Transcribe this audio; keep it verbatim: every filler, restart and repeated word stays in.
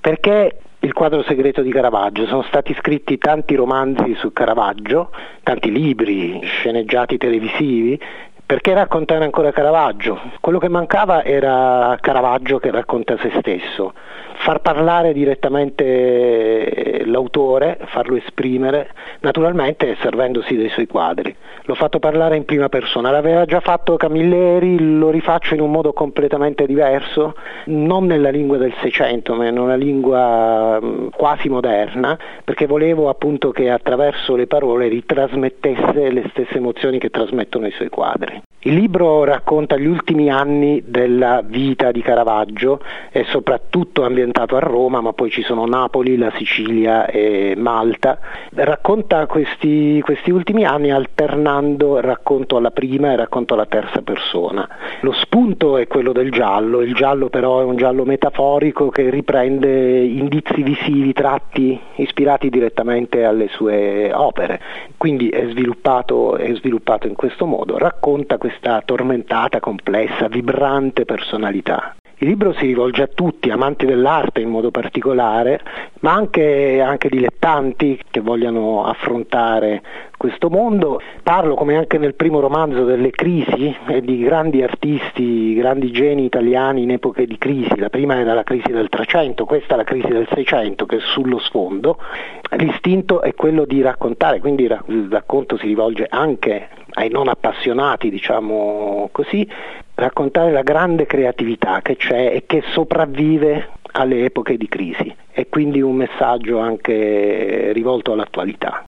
Perché Il quadro segreto di Caravaggio? Sono stati scritti tanti romanzi su Caravaggio, tanti libri, sceneggiati televisivi. Perché raccontare ancora Caravaggio? Quello che mancava era Caravaggio che racconta se stesso. Far parlare direttamente l'autore, farlo esprimere, naturalmente servendosi dei suoi quadri. L'ho fatto parlare in prima persona, l'aveva già fatto Camilleri, lo rifaccio in un modo completamente diverso, non nella lingua del Seicento, ma in una lingua quasi moderna, perché volevo appunto che attraverso le parole ritrasmettesse le stesse emozioni che trasmettono i suoi quadri. Il libro racconta gli ultimi anni della vita di Caravaggio, è soprattutto ambientato a Roma, ma poi ci sono Napoli, la Sicilia e Malta. Racconta questi, questi ultimi anni alternando il racconto alla prima e il racconto alla terza persona. Lo spunto è quello del giallo, il giallo però è un giallo metaforico che riprende indizi visivi tratti, ispirati direttamente alle sue opere. Quindi è sviluppato, è sviluppato in questo modo, racconta questa tormentata, complessa, vibrante personalità. Il libro si rivolge a tutti, amanti dell'arte in modo particolare, ma anche, anche dilettanti che vogliano affrontare questo mondo. Parlo, come anche nel primo romanzo, delle crisi e di grandi artisti, grandi geni italiani in epoche di crisi. La prima era la crisi del Trecento, questa è la crisi del Seicento che è sullo sfondo. L'istinto è quello di raccontare, quindi il racconto si rivolge anche ai non appassionati, diciamo così, raccontare la grande creatività che c'è e che sopravvive alle epoche di crisi, e quindi un messaggio anche rivolto all'attualità.